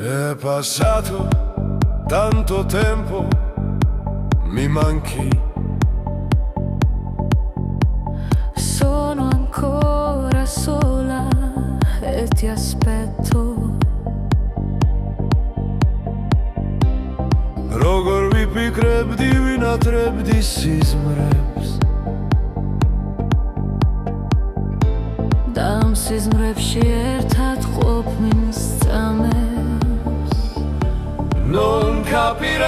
È passato tanto tempo, mi manchi. Sono ancora sola e ti aspetto. Rogor vi kreb divina treb di sismreps. Dam sismrepshi ertat qop minstamebs. Non capirai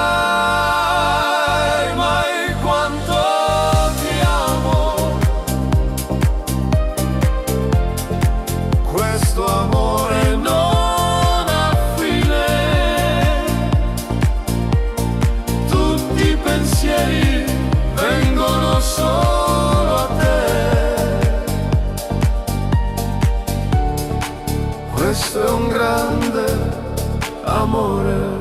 mai quanto ti amo. Questo amore non ha fine. Tutti i pensieri vengono solo a te. Questo è un grande amore.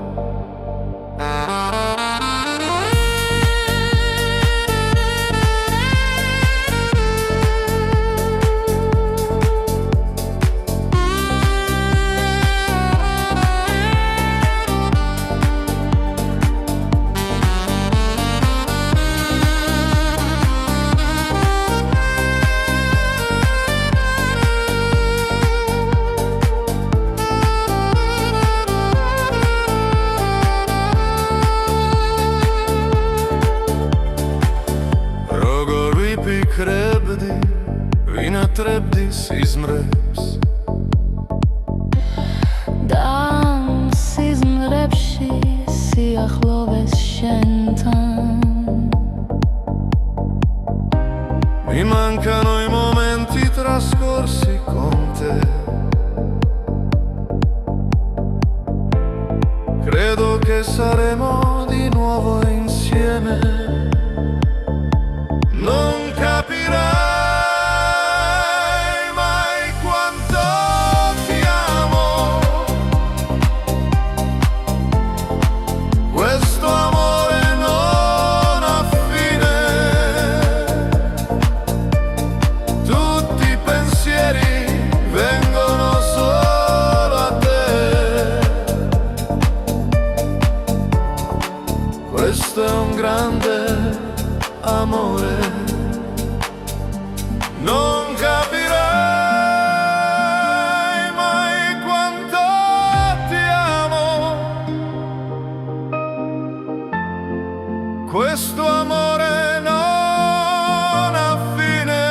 Krebdi, vina trebdi sismreps. Dam sismrepshi siachloves shentan. Mi mancano i momenti trascorsi con te. Credo che saremo di nuovo insieme. Non capirai mai quanto ti amo. Questo amore non ha fine. Tutti i pensieri vengono solo a te. Questo è un grande amore. Non capirai mai quanto ti amo. Questo amore non ha fine.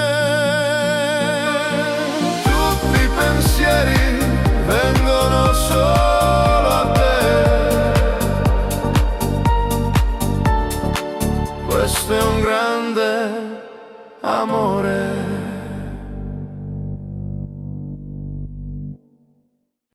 Tutti i pensieri vengono solo a te. Questo è un grande amore.